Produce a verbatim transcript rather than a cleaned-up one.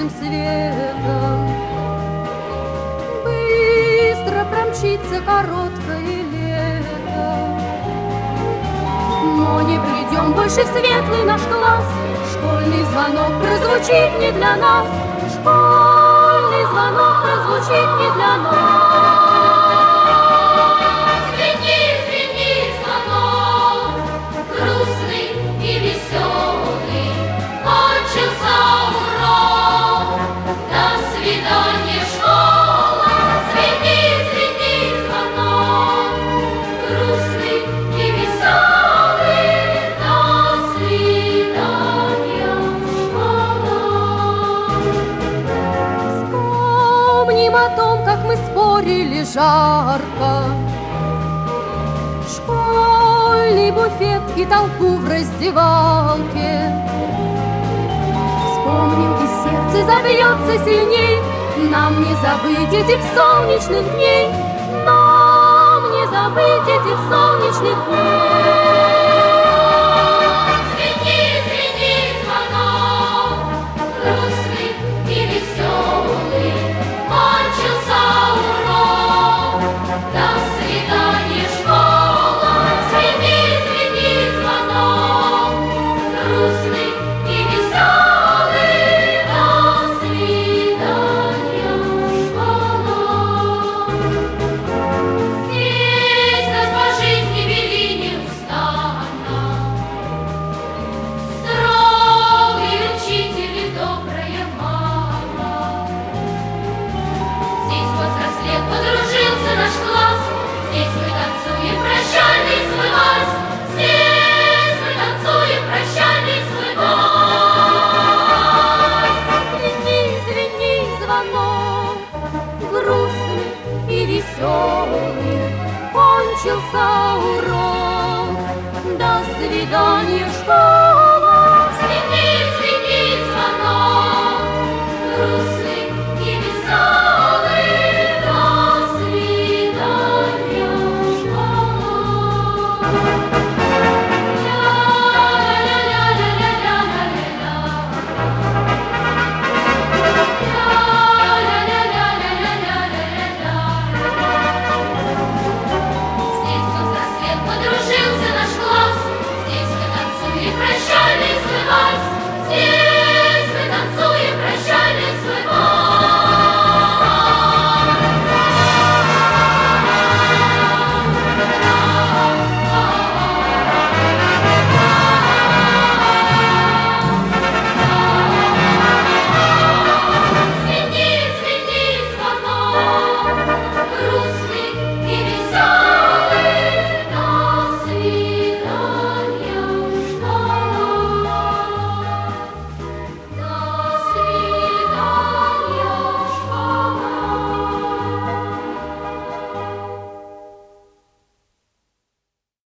звездным светом. Быстро промчится короткое лето, но не придем больше в светлый наш класс. Школьный звонок прозвучит не для нас, школьный звонок прозвучит не для нас. Звени, звени, звонок, грустный и веселый, кончился урок, до свидания, школа. Звени, звени, звонок, грустный и веселый, до свидания, школа. Вспомним о том, как мы спорили жарко, школьный буфет и толпу в раздевалке. Вспомним, и сердце забьется сильней. Нам не забыть этих солнечных дней, нам не забыть этих солнечных дней. Звени, звени, звонок, грустный и веселый, кончился урок, до свидания, школа. Звени, звени, звонок, грустный и веселый, до свидания, школа. Здесь нас по жизни вели неустанно строгий учитель и добрая мама. Здесь повзрослел, подружился наш класс, здесь мы танцуем прощальный свой вальс, здесь мы танцуем прощальный свой вальс. Звени, звени, звонок, грустный и веселый, кончился урок. До свидания.